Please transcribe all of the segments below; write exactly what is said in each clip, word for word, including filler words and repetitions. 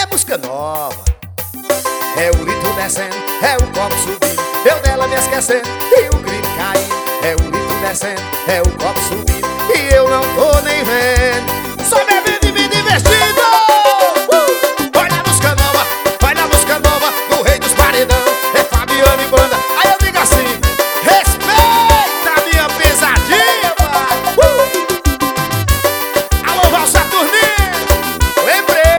é música nova. É o litro descendo, é o copo subindo, eu dela me esquecendo e o grito caindo. É o litro descendo, é o copo subindo e eu não tô nem vendo. Só bebendo e me divertindo. uh! Vai na música nova, vai na música nova do rei dos paredão, é Fabiano e banda. Aí eu digo assim: respeita a minha pesadinha, pai. uh! Alô, Val Saturnino, lembrei.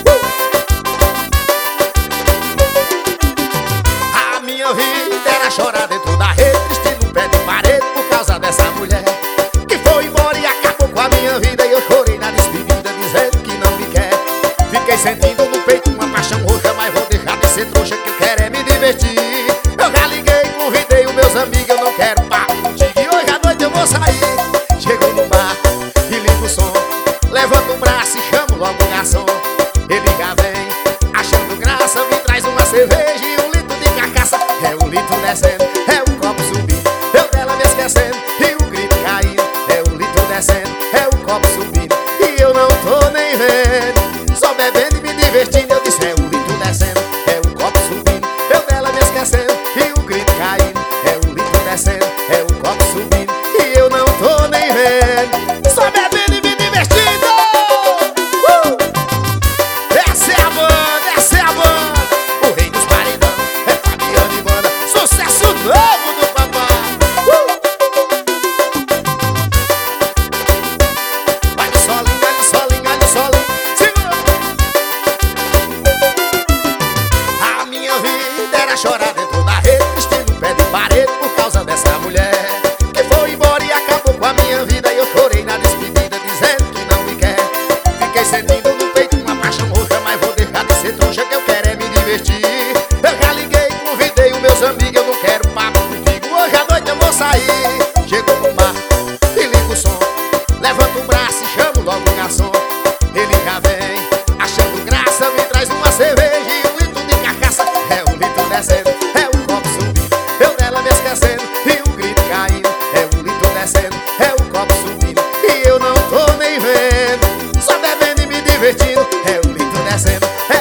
uh! A minha vida era chorar dentro da rede, triste no pé de parede por causa dessa mulher que foi embora e acabou com a minha vida. E eu chorei na despedida dizendo que não me quer. Fiquei sentindo no peito uma paixão roxa, mas vou deixar de ser trouxa, que eu quero é me divertir. Eu já liguei, convidei os meus amigos, eu não quero papo contigo e hoje à noite eu vou sair. Chegou no bar e ligo o som, levanto o braço e chamo logo o garçom. Ele já vem achando graça, me traz uma cerveja e um litro de cachaça. É o litro descendo, é o copo subindo, eu dela me esquecendo e o grito caindo. É o litro descendo, é o copo subindo e eu não tô nem vendo. Só bebendo e me divertindo. Eu disse: é o litro descendo, é o copo subindo, eu dela me esquecendo e o grito caindo. É o litro descendo, é o copo subindo e eu não tô nem vendo. Só bebendo e me divertindo. uh! Essa é a banda, essa é a banda, o rei dos paredão, é Fabiano e banda, sucesso novo do papai. uh! Vai no solinho, vai no solinho, vai no solinho, segura. A minha vida era chorar dentro da rede, triste no pé de parede por causa dessa mulher que foi embora e acabou com a minha vida. E eu chorei na despedida dizendo que não me quer. Fiquei sentindo no peito uma paixão roxa, mas vou deixar de ser trouxa, que eu quero é me divertir. Eu já liguei, convidei os meus amigos, eu não quero papo contigo, hoje à noite eu vou sair. Chegou no bar e ligo o som, levanto o braço e chamo logo o garçom. Ele já vem achando graça, me traz uma cerveja e um litro de cachaça. É o litro descendo, é o copo subindo, eu dela me esquecendo e o grito caindo. É o litro descendo, é o copo subindo e eu não tô nem vendo. Só bebendo e me divertindo. É o litro descendo,